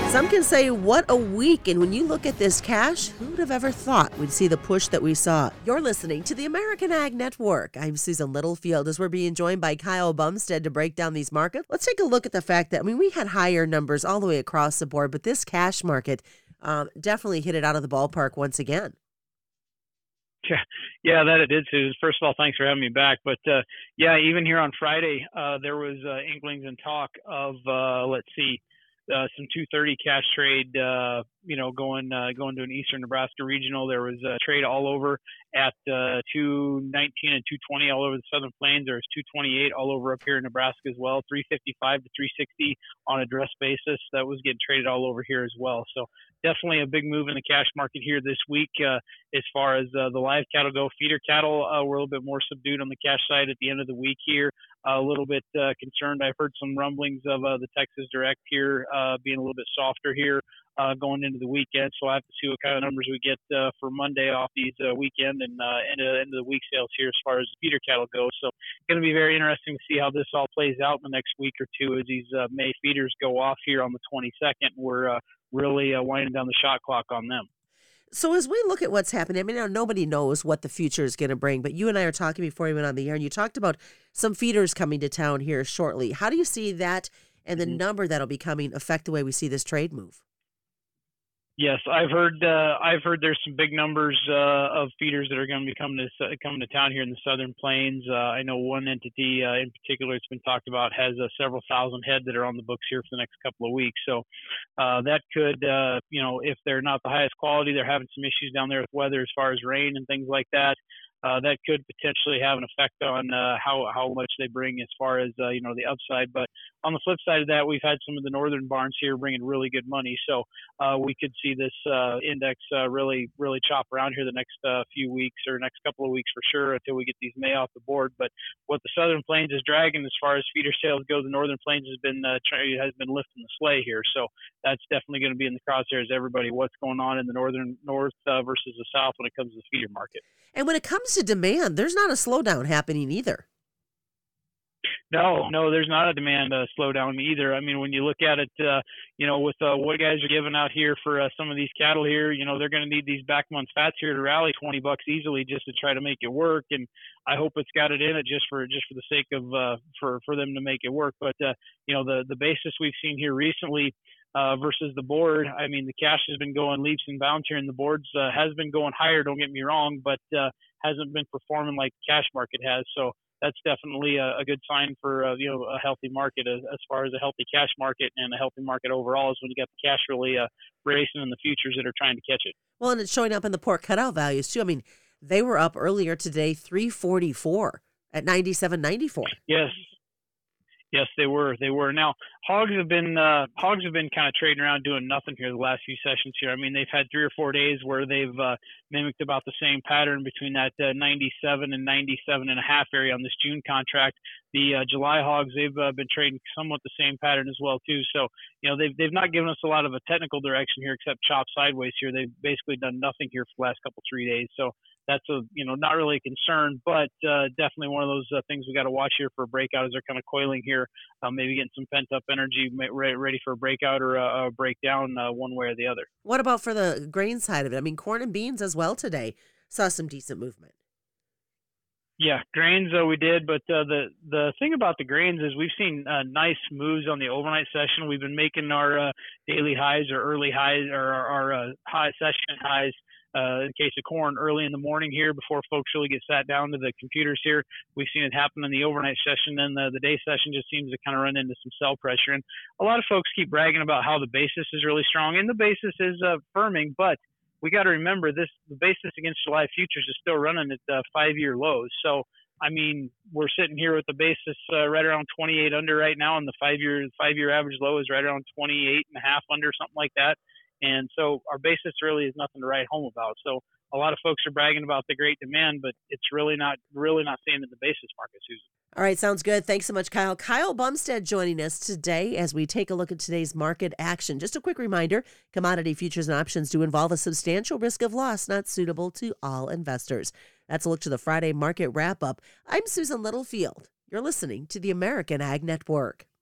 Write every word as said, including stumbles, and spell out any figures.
Some can say, what a week. And when you look at this cash, who would have ever thought we'd see the push that we saw? You're listening to the American Ag Network. I'm Susan Littlefield as we're being joined by Kyle Bumstead to break down these markets. Let's take a look at the fact that, I mean, we had higher numbers all the way across the board, but this cash market um, definitely hit it out of the ballpark once again. Yeah, yeah, that it did, Susan. First of all, thanks for having me back. But uh, yeah, even here on Friday, uh, there was uh, inklings and talk of, uh, let's see, Uh, some two thirty cash trade, uh, you know, going uh, going to an Eastern Nebraska regional. There was a trade all over at uh, two nineteen and two twenty all over the Southern Plains. There was two twenty-eight all over up here in Nebraska as well. three fifty-five to three sixty on a dress basis. That was getting traded all over here as well. So definitely a big move in the cash market here this week. Uh, as far as uh, the live cattle go, feeder cattle uh, were a little bit more subdued on the cash side at the end of the week here. Uh, a little bit uh, concerned. I've heard some rumblings of uh, the Texas Direct here uh, being a little bit softer here uh, going into the weekend. So I have to see what kind of numbers we get uh, for Monday off these uh, weekend and uh, end, of, end of the week sales here as far as feeder cattle go. So it's going to be very interesting to see how this all plays out in the next week or two as these uh, May feeders go off here on the twenty-second. We're uh, really uh, winding down the shot clock on them. So as we look at what's happening, I mean, now nobody knows what the future is going to bring, but you and I are talking before we went on the air, and you talked about some feeders coming to town here shortly. How do you see that and the mm-hmm. number that'll be coming affect the way we see this trade move? Yes, I've heard. Uh, I've heard there's some big numbers uh, of feeders that are going to be coming to coming to town here in the Southern Plains. Uh, I know one entity uh, in particular it's been talked about has uh, several thousand head that are on the books here for the next couple of weeks. So uh, that could, uh, you know, if they're not the highest quality, they're having some issues down there with weather as far as rain and things like that. Uh, that could potentially have an effect on uh, how how much they bring as far as uh, you know the upside. But on the flip side of that, we've had some of the northern barns here bringing really good money, so uh, we could see this uh, index uh, really really chop around here the next uh, few weeks or next couple of weeks for sure until we get these May off the board. But what the Southern Plains is dragging as far as feeder sales go, the Northern Plains has been uh, has been lifting the sleigh here, so that's definitely going to be in the crosshairs. Everybody, what's going on in the northern north uh, versus the south when it comes to the feeder market. And when it comes to demand, there's not a slowdown happening either. No, no, there's not a demand uh, slowdown either. I mean, when you look at it, uh, you know, with uh, what guys are giving out here for uh, some of these cattle here, you know, they're going to need these back month fats here to rally twenty bucks easily just to try to make it work. And I hope it's got it in it just for just for the sake of uh, for for them to make it work. But uh, you know, the the basis we've seen here recently. Uh, versus the board, I mean, the cash has been going leaps and bounds here, and the boards uh, has been going higher. Don't get me wrong, but uh, hasn't been performing like the cash market has. So that's definitely a, a good sign for uh, you know a healthy market as, as far as a healthy cash market and a healthy market overall is when you got the cash really uh, racing in the futures that are trying to catch it. Well, and it's showing up in the pork cutout values too. I mean, they were up earlier today, three forty-four at ninety-seven ninety-four. Yes. Yes, they were. They were. Now, hogs have been uh, hogs have been kind of trading around doing nothing here the last few sessions here. I mean, they've had three or four days where they've uh, mimicked about the same pattern between that uh, ninety-seven and ninety-seven and a half area on this June contract. The uh, July hogs, they've uh, been trading somewhat the same pattern as well too. So, you know, they've they've not given us a lot of a technical direction here except chop sideways here. They've basically done nothing here for the last couple three days. So that's a you know not really a concern, but uh, definitely one of those uh, things we got to watch here for a breakout as they're kind of coiling here, uh, maybe getting some pent up energy, ready for a breakout or a, a breakdown uh, one way or the other. What about for the grain side of it? I mean, corn and beans as well today saw some decent movement. Yeah, grains uh, we did, but uh, the the thing about the grains is we've seen uh, nice moves on the overnight session. We've been making our uh, daily highs or early highs or our, our uh, high session highs. Uh, in case of corn early in the morning here before folks really get sat down to the computers here. We've seen it happen in the overnight session, and the, the day session just seems to kind of run into some sell pressure. And a lot of folks keep bragging about how the basis is really strong, and the basis is uh, firming, but we got to remember this, the basis against July futures is still running at uh, five-year lows. So, I mean, we're sitting here with the basis uh, right around twenty-eight under right now, and the five-year five-year average low is right around twenty-eight and a half under, something like that. And so our basis really is nothing to write home about. So a lot of folks are bragging about the great demand, but it's really not really not staying in the basis market, Susan. All right, sounds good. Thanks so much, Kyle. Kyle Bumstead joining us today as we take a look at today's market action. Just a quick reminder, commodity futures and options do involve a substantial risk of loss, not suitable to all investors. That's a look to the Friday market wrap-up. I'm Susan Littlefield. You're listening to the American Ag Network.